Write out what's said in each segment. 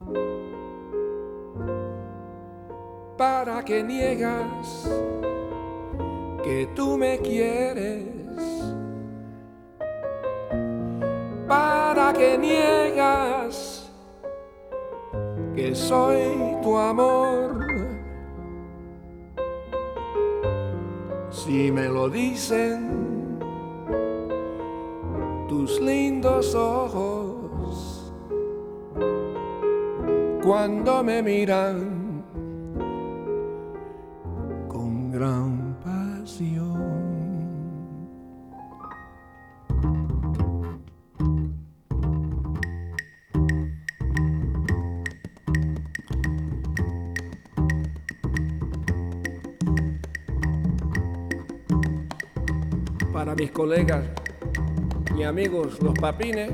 ¿Para qué niegas que tú me quieres? ¿Para qué niegas que soy tu amor? Si me lo dicen tus lindos ojos cuando me miran con gran pasión. Para mis colegas y amigos los Papines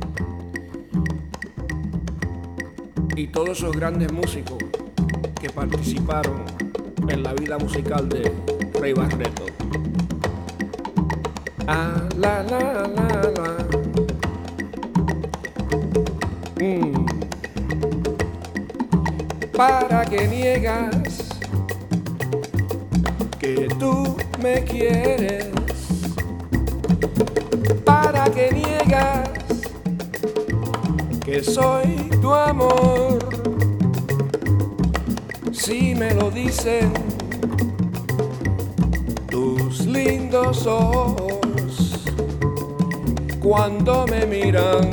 y todos esos grandes músicos que participaron en la vida musical de Rey Barreto. Ah, la, la, la, la. ¿Para qué niegas que tú me quieres? ¿Para qué niegas que soy tu amor? Si me lo dicen tus lindos ojos cuando me miran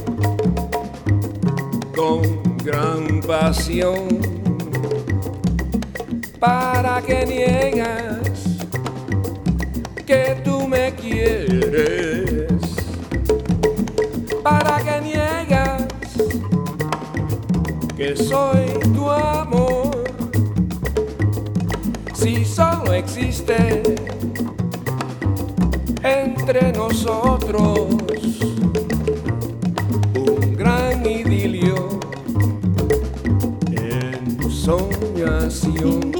con gran pasión. ¿Para qué niegas que tú me quieres? ¿Para qué niegas que soy tu amor? Si solo existe entre nosotros un gran idilio en soñación.